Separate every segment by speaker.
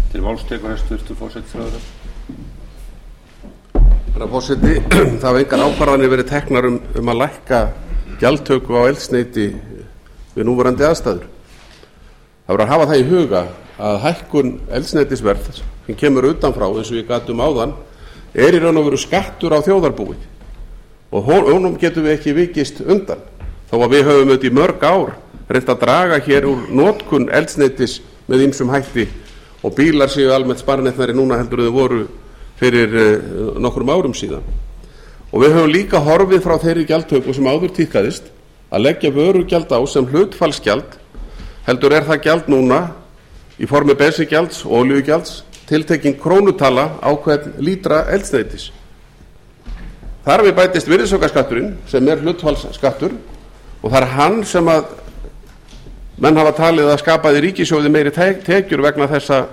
Speaker 1: Til máls tekur hæstvirtur forsætisráðherra.
Speaker 2: Herra forseti, það hafa engar ákvarðanir verið teknar að lækka gjaldtöku á eldsneyti við núverandi aðstæður. Það verður að hafa það í huga að hækkun eldsneytisverðs sem kemur utanfrá, eins og ég gat áðan, í raun og veru skattur á þjóðarbúið og honum getum við ekki vikist undan, þó að við höfum auðvitað í mörg ár reynt að draga hér úr notkun eldsneytis með ýmsum hætti og bílar séu almennt sparneytnari núna heldur þau voru fyrir nokkrum árum síðan. Og við höfum líka horfið frá þeirri gjaldtöku sem áður tíðkaðist að leggja vörugjald á sem hlutfallsgjald, heldur það gjald núna í formi bensíngjalds og olíugjalds tiltekin krónutala á hvern lítra eldsneytis. Þar við bætist virðisaukaskatturinn sem hlutfallsskattur og það hann sem að menn hafa talið að skapaði ríkissjóði meiri tekjur vegna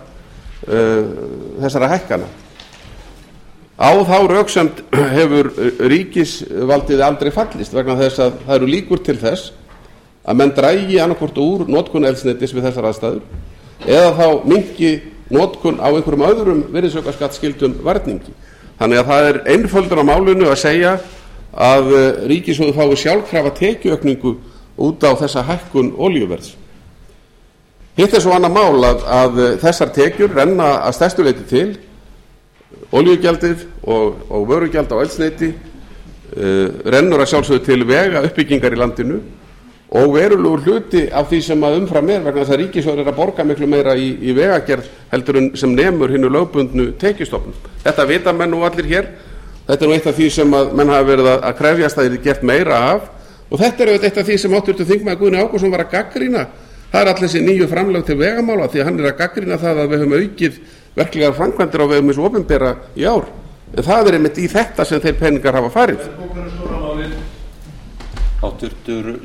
Speaker 2: þessara hækkana. Á þá röksemd hefur ríkisvaldið aldrei fallist vegna þess að það eru líkur til þess að menn dragi annaðhvort úr notkun eldsneytis við þessar aðstæður eða þá minnki notkun á einhverjum öðrum virðisaukaskattsskyldum varningi. Þannig að það er einföldur á málinu að segja að ríkissjóður fái sjálfkrafa tekjuaukningu út á þessa hækkun olíuverðs. Hitt er svo annað mál að þessar tekjur renna að stærstu leyti til olíugjaldið og vörugjald á eldsneyti rennur að sjálfsögðu til vega uppbyggingar í landinu og verulegur hluti af því sem að umfram vegna þess að ríkissjóður að borga miklu meira í vegagerð heldur en sem nemur hinu lögbundnu tekjustofnum. Þetta vita menn nú allir hér. Þetta er nú eitt af því sem að menn hafa verið að krefjast að það er gert meira af og þetta er auðvitað eitt af því sem hv. þingmaður Guðni Ágústsson var að gagnrýna. Það er allir þessi nýju framlög til vegamála því að hann er að gagnrýna það að við höfum aukið verklegar framkvæmdir á vegum hins opinbera í ár. En það er einmitt í þetta sem þeir peningar hafa farið.
Speaker 1: Háttvirtur